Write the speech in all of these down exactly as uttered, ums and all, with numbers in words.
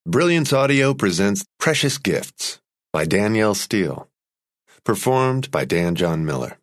Brilliance Audio presents Precious Gifts by Danielle Steele. Performed by Dan John Miller.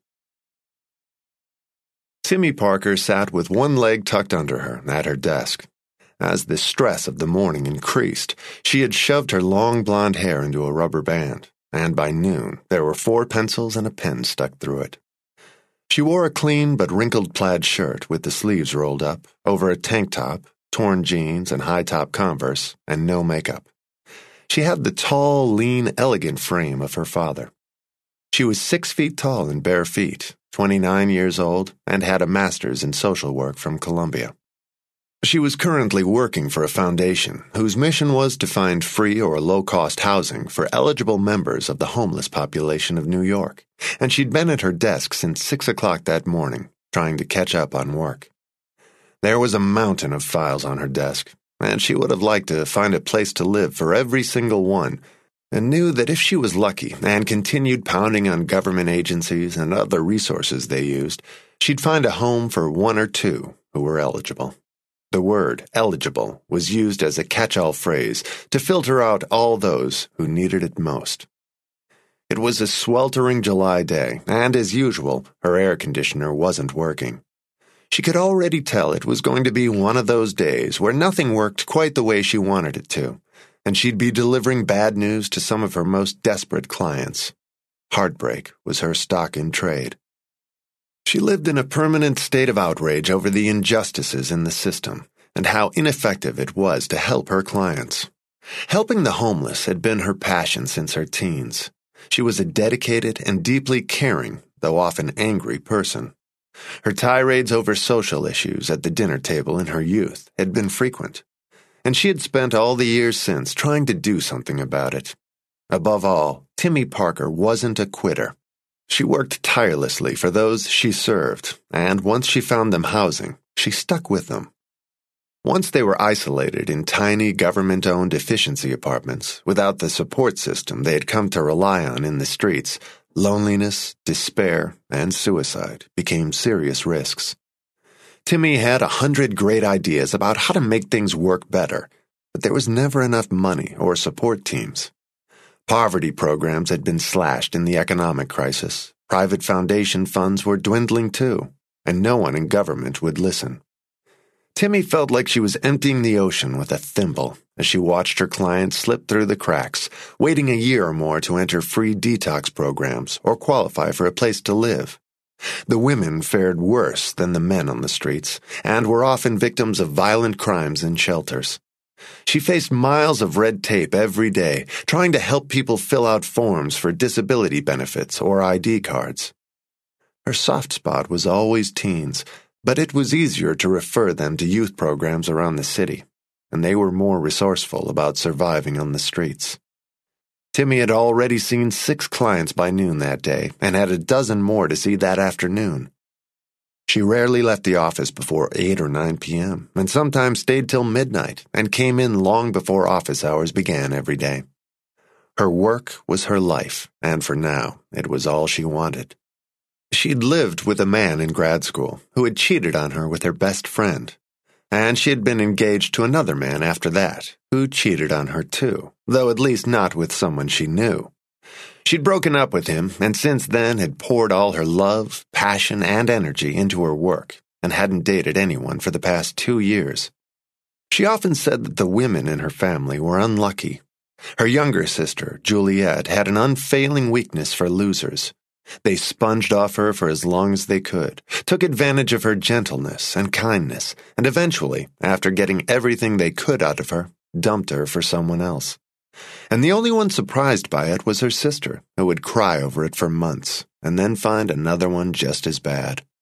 Timmy Parker sat with one leg tucked under her at her desk. As the stress of the morning increased, she had shoved her long blonde hair into a rubber band, and by noon there were four pencils and a pen stuck through it. She wore a clean but wrinkled plaid shirt with the sleeves rolled up, over a tank top, torn jeans and high-top Converse, and no makeup. She had the tall, lean, elegant frame of her father. She was six feet tall and bare feet, twenty-nine years old, and had a master's in social work from Columbia. She was currently working for a foundation whose mission was to find free or low-cost housing for eligible members of the homeless population of New York, and she'd been at her desk since six o'clock that morning, trying to catch up on work. There was a mountain of files on her desk, and she would have liked to find a place to live for every single one, and knew that if she was lucky and continued pounding on government agencies and other resources they used, she'd find a home for one or two who were eligible. The word eligible was used as a catch-all phrase to filter out all those who needed it most. It was a sweltering July day, and as usual, her air conditioner wasn't working. She could already tell it was going to be one of those days where nothing worked quite the way she wanted it to, and she'd be delivering bad news to some of her most desperate clients. Heartbreak was her stock in trade. She lived in a permanent state of outrage over the injustices in the system and how ineffective it was to help her clients. Helping the homeless had been her passion since her teens. She was a dedicated and deeply caring, though often angry, person. Her tirades over social issues at the dinner table in her youth had been frequent, and she had spent all the years since trying to do something about it. Above all, Timmy Parker wasn't a quitter. She worked tirelessly for those she served, and once she found them housing, she stuck with them. Once they were isolated in tiny government-owned efficiency apartments, without the support system they had come to rely on in the streets, loneliness, despair, and suicide became serious risks. Timmy had a hundred great ideas about how to make things work better, but there was never enough money or support teams. Poverty programs had been slashed in the economic crisis, private foundation funds were dwindling too, and no one in government would listen. Timmy felt like she was emptying the ocean with a thimble as she watched her clients slip through the cracks, waiting a year or more to enter free detox programs or qualify for a place to live. The women fared worse than the men on the streets and were often victims of violent crimes in shelters. She faced miles of red tape every day, trying to help people fill out forms for disability benefits or I D cards. Her soft spot was always teens, but it was easier to refer them to youth programs around the city, and they were more resourceful about surviving on the streets. Timmy had already seen six clients by noon that day and had a dozen more to see that afternoon. She rarely left the office before eight or nine p.m. and sometimes stayed till midnight and came in long before office hours began every day. Her work was her life, and for now, it was all she wanted. She'd lived with a man in grad school who had cheated on her with her best friend, and she had been engaged to another man after that who cheated on her too, though at least not with someone she knew. She'd broken up with him and since then had poured all her love, passion, and energy into her work and hadn't dated anyone for the past two years. She often said that the women in her family were unlucky. Her younger sister, Juliet, had an unfailing weakness for losers. They sponged off her for as long as they could, took advantage of her gentleness and kindness, and eventually, after getting everything they could out of her, dumped her for someone else. And the only one surprised by it was her sister, who would cry over it for months, and then find another one just as bad.